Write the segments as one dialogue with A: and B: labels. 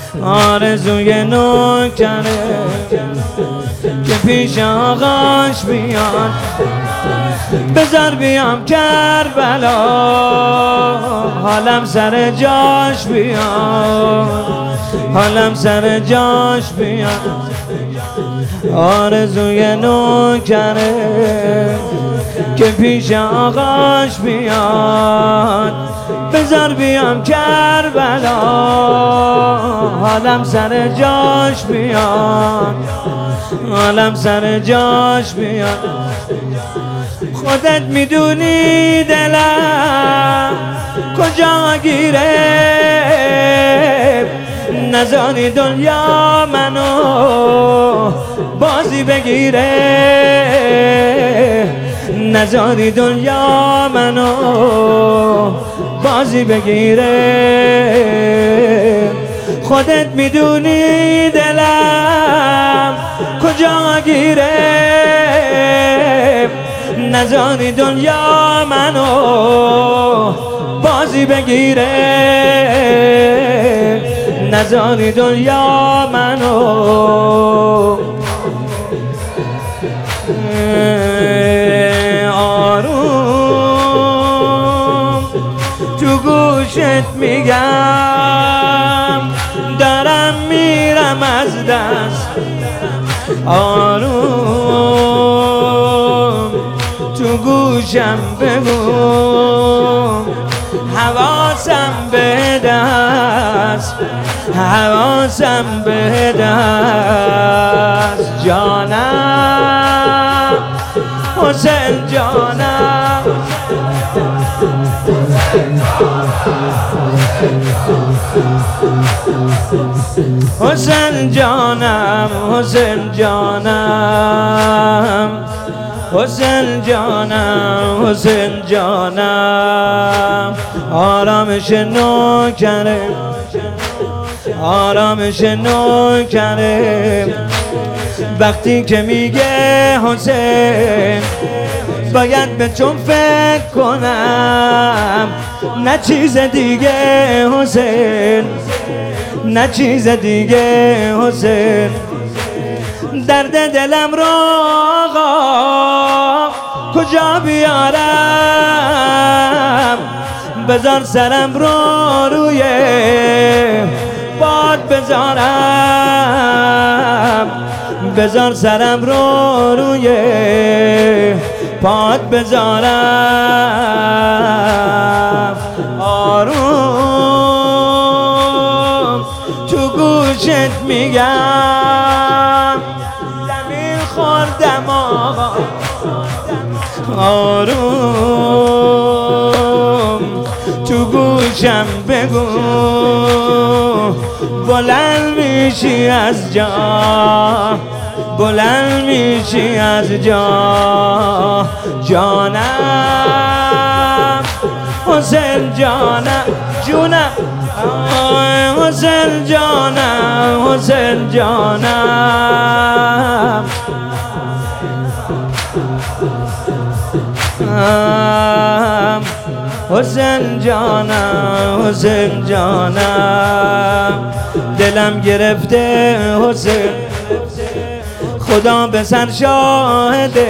A: آرزوی نوکره که پیش آقاش بیاد، بذار بیام کربلا حالم سر جاش بیاد، حالم سر جاش بیاد. آرزوی نوکره که پیش آقاش بیاد، بذار بیام کربلا حالم سر جاش بیاد، حالم سر جاش بیاد. خودت میدونی دلم کجا گیره، نذاری دنیا منو بازی بگیره، نذاری دنیا منو بازی بگیره. خودت میدونی دلم کجا گیره، نذاری دنیا منو بازی بگیره، نذاری دنیا منو. آروم تو گوشت میگم دارم میرم از دست، آروم تو گوشم بگو حواسم به دست، حواسم به دست. جانم حسین جانم، حسین جانم، حسین جانم، حسین جانم، حسین جانم. آرامش نوکره، آرامش نوکره وقتی که میگه حسین باید به تو فکر کنم، نه چیز دیگه حسین، نه چیز دیگه حسین. درد دلم رو آقا کجا بیارم، بذار سرم رو روی باد بذارم، بذار سرم رو روی پاد بذارم. آروم تو گوشت میگم زمین خوردم آقا، آروم تو گوشم بگو بلند میشی از جا، بلند میشی از جا. جانم حسین جانم، جونم حسین جانم، حسین جانم. حسین جانم، حسین جانم. دلم گرفته حسین، خدا به سر شاهده،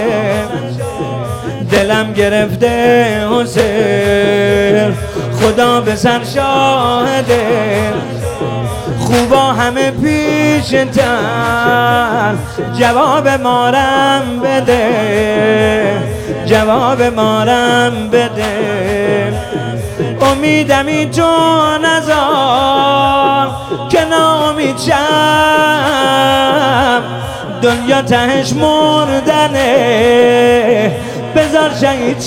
A: دلم گرفته حسین، خدا به سر شاهده. خوبا همه پیشتر، جواب مارم بده، جواب مارم بده. امیدمی تو نذار که ناامید شم، دنیا تهش مردنه، بذار شهید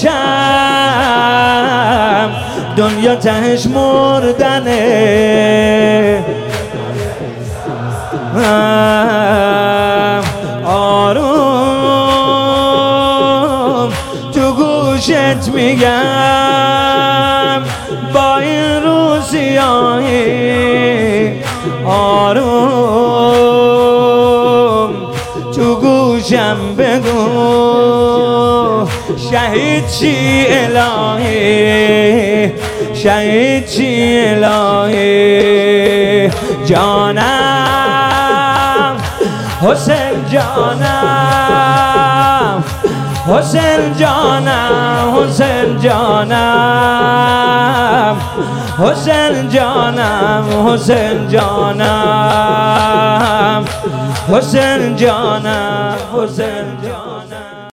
A: شم، دنیا تهش مردنه. آروم تو گوشت میگم با این روسیاهی، آروم تو گوشم بگو شهید چی الهی، شهید چی الهی. جانم حسین جانم حسین جانم حسین جانم حسین جانم حسین جانم حسین جانم حسین جانم